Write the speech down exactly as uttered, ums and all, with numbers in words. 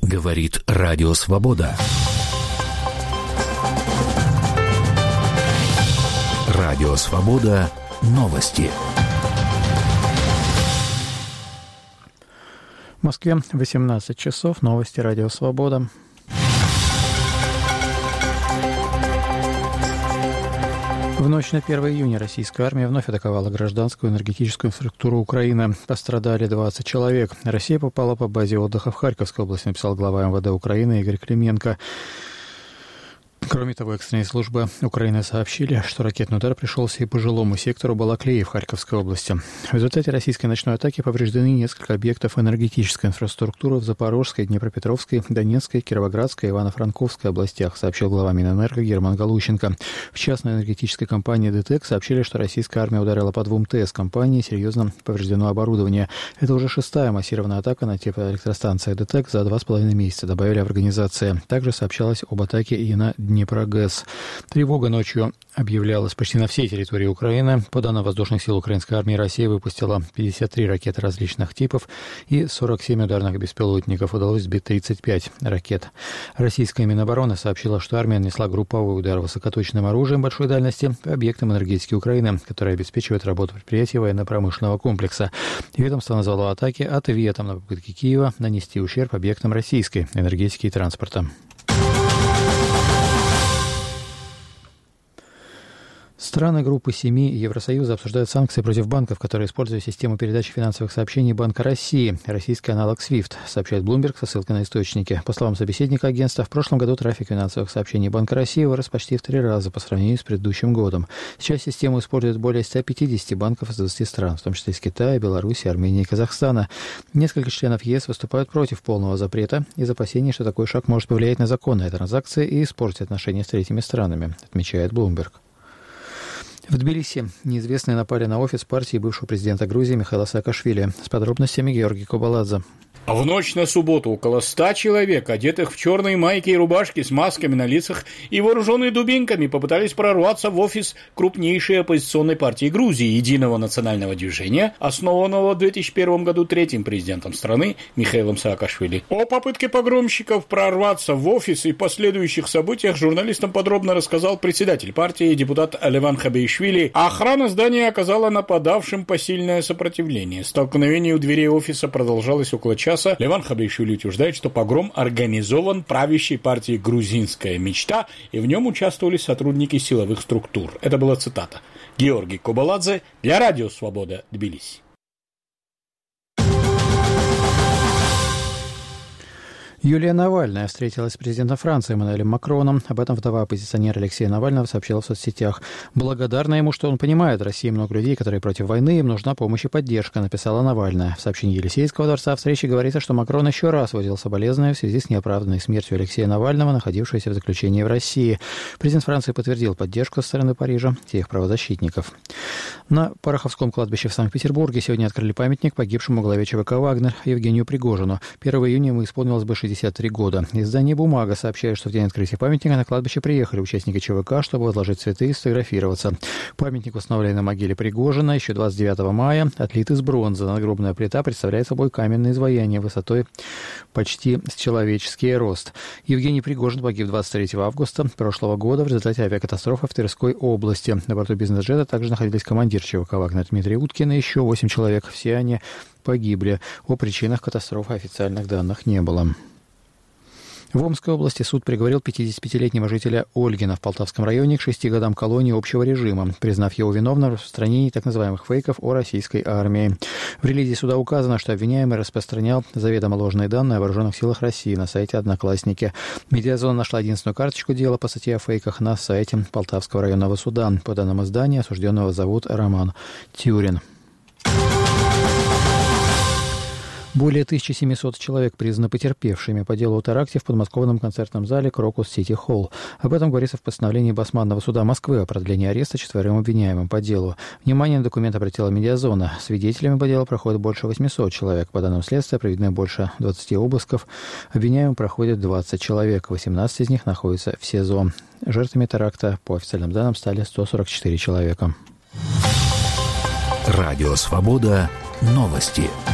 Говорит Радио Свобода. Радио Свобода. Новости. В Москве восемнадцать часов. Новости Радио Свобода. В ночь на первое июня российская армия вновь атаковала гражданскую энергетическую инфраструктуру Украины. Пострадали двадцать человек. Россия попала по базе отдыха в Харьковской области, написал глава эм вэ дэ Украины Игорь Клименко. Кроме того, экстренные службы Украины сообщили, что ракетный удар пришелся и по жилому сектору Балаклеи в Харьковской области. В результате российской ночной атаки повреждены несколько объектов энергетической инфраструктуры в Запорожской, Днепропетровской, Донецкой, Кировоградской и Ивано-Франковской областях, сообщил глава Минэнерго Герман Галущенко. В частной энергетической компании ДТЭК сообщили, что российская армия ударила по двум ТЭС компании, серьезно повреждено оборудование. Это уже шестая массированная атака на теплоэлектростанции ДТЭК за два с половиной месяца, добавили в организации. Также сообщалось об атаке и на Днепрогэс. Тревога ночью объявлялась почти на всей территории Украины. По данным воздушных сил украинской армии, Россия выпустила пятьдесят три ракеты различных типов и сорок семь ударных беспилотников. Удалось сбить тридцать пять ракет. Российская Минобороны сообщила, что армия нанесла групповой удар высокоточным оружием большой дальности по объектам энергетики Украины, которые обеспечивают работу предприятий военно-промышленного комплекса. Ведомство назвало атаки ответом на попытки Киева нанести ущерб объектам российской энергетики и транспорта. Страны группы семи Евросоюза обсуждают санкции против банков, которые используют систему передачи финансовых сообщений Банка России, российский аналог свифт, сообщает Bloomberg со ссылкой на источники. По словам собеседника агентства, в прошлом году трафик финансовых сообщений Банка России вырос почти в три раза по сравнению с предыдущим годом. Сейчас систему используют более ста пятидесяти банков из двадцати стран, в том числе из Китая, Беларуси, Армении и Казахстана. Несколько членов ЕС выступают против полного запрета из опасений, что такой шаг может повлиять на законные транзакции и испортить отношения с третьими странами, отмечает Bloomberg. В Тбилиси неизвестные напали на офис партии бывшего президента Грузии Михаила Саакашвили. С подробностями Георгий Кобаладзе. В ночь на субботу около ста человек, одетых в черные майки и рубашки с масками на лицах и вооруженные дубинками, попытались прорваться в офис крупнейшей оппозиционной партии Грузии Единого национального движения, основанного в две тысячи первом году третьим президентом страны Михаилом Саакашвили. О попытке погромщиков прорваться в офис и последующих событиях журналистам подробно рассказал председатель партии депутат Леван Хабеишвили. Охрана здания оказала нападавшим посильное сопротивление. Столкновение у дверей офиса продолжалось около часа. Леван Хабеишвили утверждает, что погром организован правящей партией «Грузинская мечта», и в нем участвовали сотрудники силовых структур. Это была цитата. Георгий Кобаладзе для Радио Свобода, Тбилиси. Юлия Навальная встретилась с президентом Франции Эммануэлем Макроном. Об этом вдова оппозиционера Алексея Навального сообщила в соцсетях. «Благодарна ему, что он понимает, в России много людей, которые против войны, им нужна помощь и поддержка», написала Навальная. В сообщении Елисейского дворца о встрече говорится, что Макрон еще раз выразил соболезнования в связи с неоправданной смертью Алексея Навального, находившегося в заключении в России. Президент Франции подтвердил поддержку со стороны Парижа тех правозащитников. На Пороховском кладбище в Санкт-Петербурге сегодня открыли памятник погибшему главе ЧВК «Вагнер» Евгению Пригожину. первого июня ему исполнилось бы шестьдесят три года. Издание «Бумага» сообщает, что в день открытия памятника на кладбище приехали участники ЧВК, чтобы возложить цветы и сфотографироваться. Памятник установлен на могиле Пригожина еще двадцать девятого мая, отлит из бронзы. Надгробная плита представляет собой каменное изваяние высотой почти с человеческий рост. Евгений Пригожин погиб двадцать третьего августа прошлого года в результате авиакатастрофы в Тверской области. На борту бизнес-джета также находились командир ЧВК «Вагнер» Дмитрий Уткин и еще восемь человек. Все они погибли. О причинах катастрофы официальных данных не было. В Омской области суд приговорил пятидесятипятилетнего жителя Ольгина в Полтавском районе к шести годам колонии общего режима, признав его виновным в распространении так называемых фейков о российской армии. В релизе суда указано, что обвиняемый распространял заведомо ложные данные о вооруженных силах России на сайте «Одноклассники». Медиазона нашла единственную карточку дела по статье о фейках на сайте Полтавского районного суда. По данным издания, осужденного зовут Роман Тюрин. Более тысяча семьсот человек признаны потерпевшими по делу о теракте в подмосковном концертном зале «Крокус Сити Холл». Об этом говорится в постановлении Басманного суда Москвы о продлении ареста четверым обвиняемым по делу. Внимание на документ обратила Медиазона. Свидетелями по делу проходит больше восьмисот человек. По данным следствия, проведено больше двадцати обысков. Обвиняемым проходит двадцать человек. восемнадцать из них находятся в СИЗО. Жертвами теракта, по официальным данным, стали сто сорок четыре человека. Радио «Свобода». Новости.